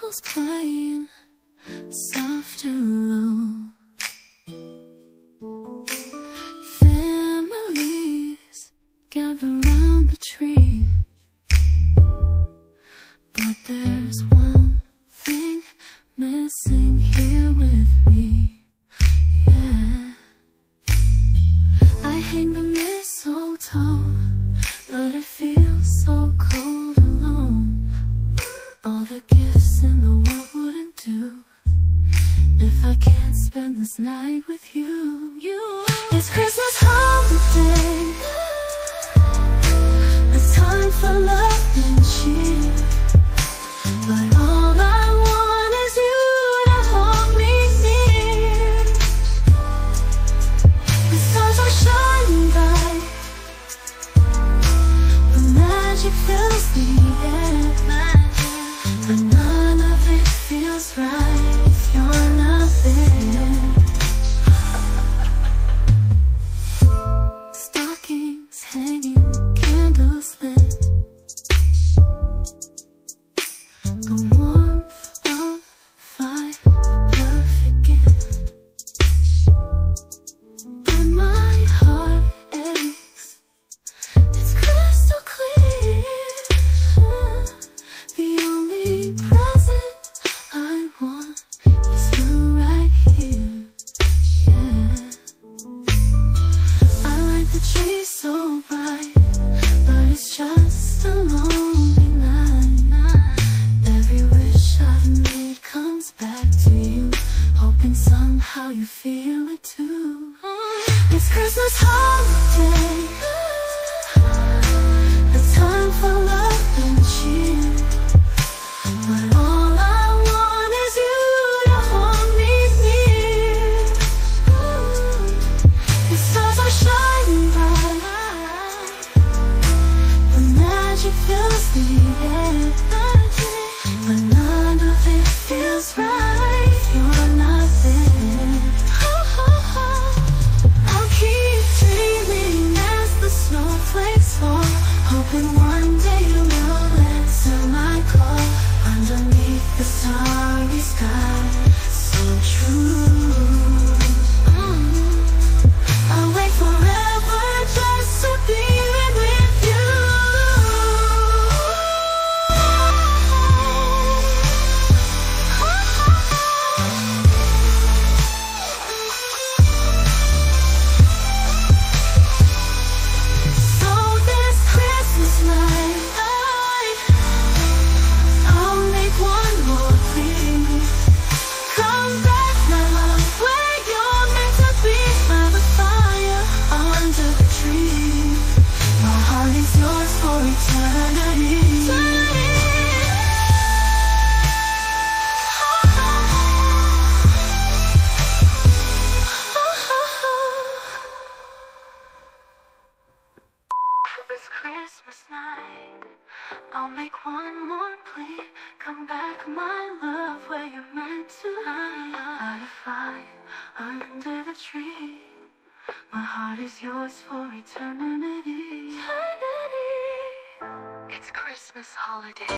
candles playing softer low. Families gather round the tree, but there's one thing missing here with me. Yeah, I hang the mistletoe, but it feels so cold alone. All the gifts in the world wouldn't do if I can't spend this night with you. It's Christmas holiday, a time for love and cheer, but all I want is you to hold me near. The stars are shining bright, the magic fills the air, but none of it feels right if you're not there. Stockings hanging, candles lit, the warmth of fire, perfect gift. But my heart aches, it's crystal clear. The only present I want is you right here. Yeah, I like the tree so bright, but it's just a lonely night. Every wish I've made comes back to you, hoping somehow you feel it too. It's Christmas holiday, a time for love and cheer, but all I want is you to hold me near. The stars are shining bright, the magic fills the air, but none of it feels right if you're not there. I'll keep dreaming as the snowflakes fall, hoping one day you will answer my call underneath the starry sky. So true. I'll wait forever just to be with you. So this Christmas night, I'll make one more plea. Come back, my love, where you're meant to be, by the fire under the tree. My heart is yours for eternity. This Christmas night, I'll make one more plea. Come back, my love, where you're meant to hide, by the fire under the tree. My heart is yours for eternity. It's Christmas holiday.